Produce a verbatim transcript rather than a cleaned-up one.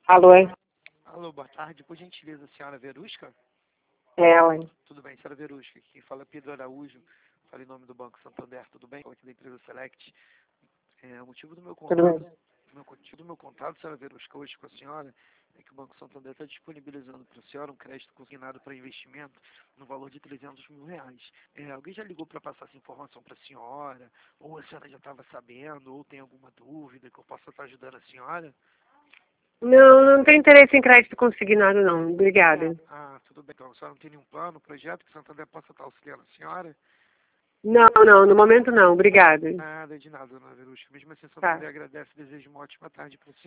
Alô? Alô, boa tarde. Por gentileza, senhora Verusca? É ela. Tudo bem, senhora Verusca. Quem fala é Pedro Araújo. Fala em nome do Banco Santander. Tudo bem? Aqui da empresa Select. É, o motivo do meu Tudo contato, bem. meu, motivo do meu contato, senhora Verusca, hoje com a senhora, é que o Banco Santander está disponibilizando para a senhora um crédito consignado para investimento no valor de trezentos mil reais. É, alguém já ligou para passar essa informação para a senhora? Ou a senhora já estava sabendo? Ou tem alguma dúvida que eu possa estar ajudando a senhora? Não, não tem interesse em crédito consignado, não. Obrigada. Ah, tudo bem. Então, a senhora não tem nenhum plano, projeto que o Santander possa estar auxiliando a senhora? Não, não, no momento não. Obrigada. Nada de nada, dona Verusca. Mesmo assim, o Tá. Santander agradece e deseja uma ótima tarde para a senhora.